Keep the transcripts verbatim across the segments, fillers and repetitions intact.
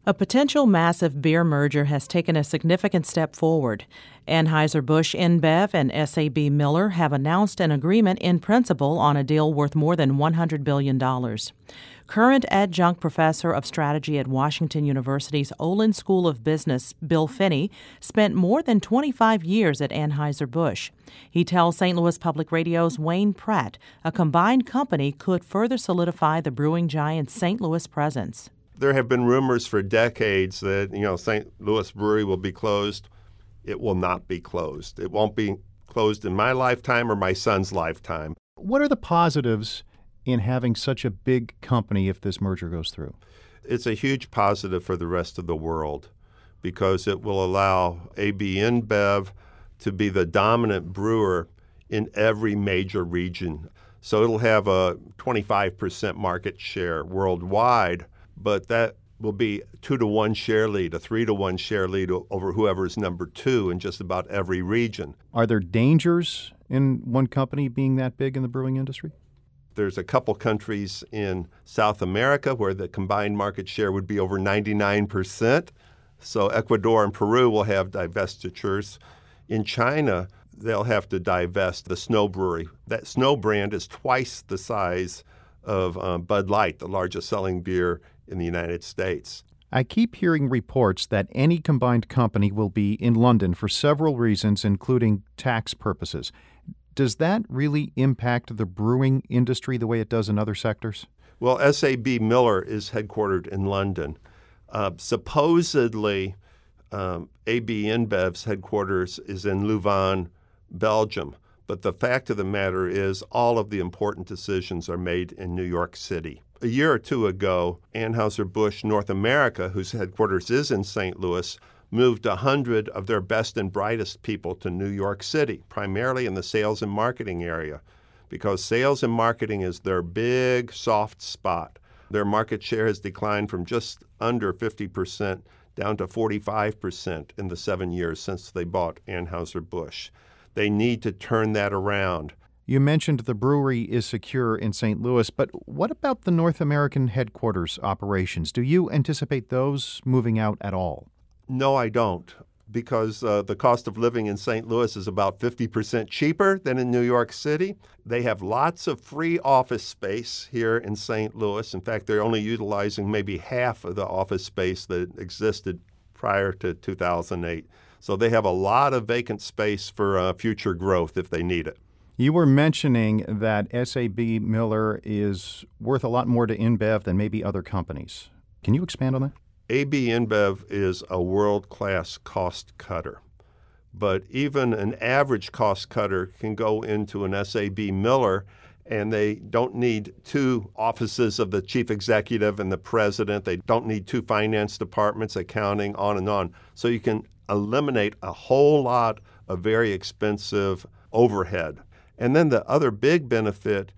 A potential massive beer merger has taken a significant step forward. Anheuser-Busch InBev and S A B Miller have announced an agreement in principle on a deal worth more than one hundred billion dollars. Current adjunct professor of strategy at Washington University's Olin School of Business, Bill Finney, spent more than twenty-five years at Anheuser-Busch. He tells Saint Louis Public Radio's Wayne Pratt a combined company could further solidify the brewing giant's Saint Louis presence. There have been rumors for decades that, you know, Saint Louis Brewery will be closed. It will not be closed. It won't be closed in my lifetime or my son's lifetime. What are the positives in having such a big company if this merger goes through? It's a huge positive for the rest of the world because it will allow A B InBev to be the dominant brewer in every major region. So it'll have a twenty-five percent market share worldwide, but that will be two to one share lead, a three to one share lead over whoever is number two in just about every region. Are there dangers in one company being that big in the brewing industry? There's a couple countries in South America where the combined market share would be over ninety-nine percent. So Ecuador and Peru will have divestitures. In China, they'll have to divest the Snow Brewery. That Snow brand is twice the size of um, Bud Light, the largest selling beer in the United States. I keep hearing reports that any combined company will be in London for several reasons, including tax purposes. Does that really impact the brewing industry the way it does in other sectors? Well, S A B Miller is headquartered in London. Uh, supposedly, um, A B InBev's headquarters is in Louvain, Belgium. But the fact of the matter is all of the important decisions are made in New York City. A year or two ago, Anheuser-Busch North America, whose headquarters is in Saint Louis, moved one hundred of their best and brightest people to New York City, primarily in the sales and marketing area, because sales and marketing is their big soft spot. Their market share has declined from just under fifty percent down to forty-five percent in the seven years since they bought Anheuser-Busch. They need to turn that around. You mentioned the brewery is secure in Saint Louis, but what about the North American headquarters operations? Do you anticipate those moving out at all? No, I don't, because uh, the cost of living in Saint Louis is about fifty percent cheaper than in New York City. They have lots of free office space here in Saint Louis. In fact, they're only utilizing maybe half of the office space that existed prior to two thousand eight. So they have a lot of vacant space for uh, future growth if they need it. You were mentioning that S A B Miller is worth a lot more to InBev than maybe other companies. Can you expand on that? A B InBev is a world-class cost cutter. But even an average cost cutter can go into an S A B Miller, and they don't need two offices of the chief executive and the president. They don't need two finance departments, accounting, on and on. So you can eliminate a whole lot of very expensive overhead. And then the other big benefit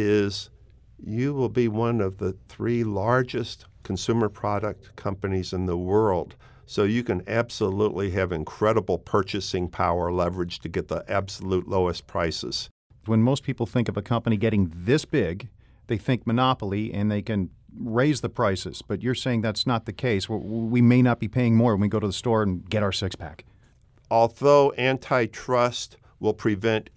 is you will be one of the three largest consumer product companies in the world. So you can absolutely have incredible purchasing power leverage to get the absolute lowest prices. When most people think of a company getting this big, they think monopoly and they can raise the prices. But you're saying that's not the case. We may not be paying more when we go to the store and get our six-pack. Although antitrust will prevent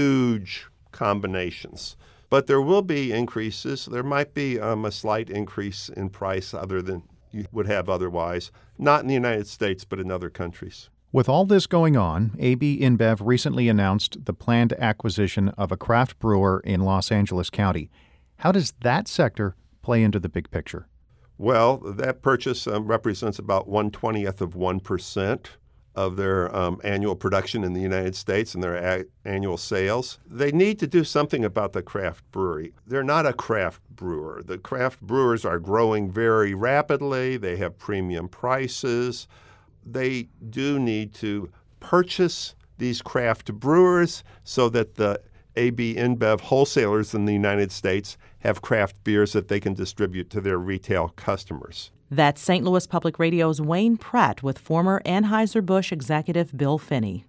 huge combinations, but there will be increases. There might be um, a slight increase in price other than you would have otherwise, not in the United States, but in other countries. With all this going on, A B InBev recently announced the planned acquisition of a craft brewer in Los Angeles County. How does that sector play into the big picture? Well, that purchase um, represents about one twentieth of one percent of their um, annual production in the United States and their a- annual sales. They need to do something about the craft brewery. They're not a craft brewer. The craft brewers are growing very rapidly. They have premium prices. They do need to purchase these craft brewers so that the A B InBev wholesalers in the United States have craft beers that they can distribute to their retail customers. That's Saint Louis Public Radio's Wayne Pratt with former Anheuser-Busch executive Bill Finney.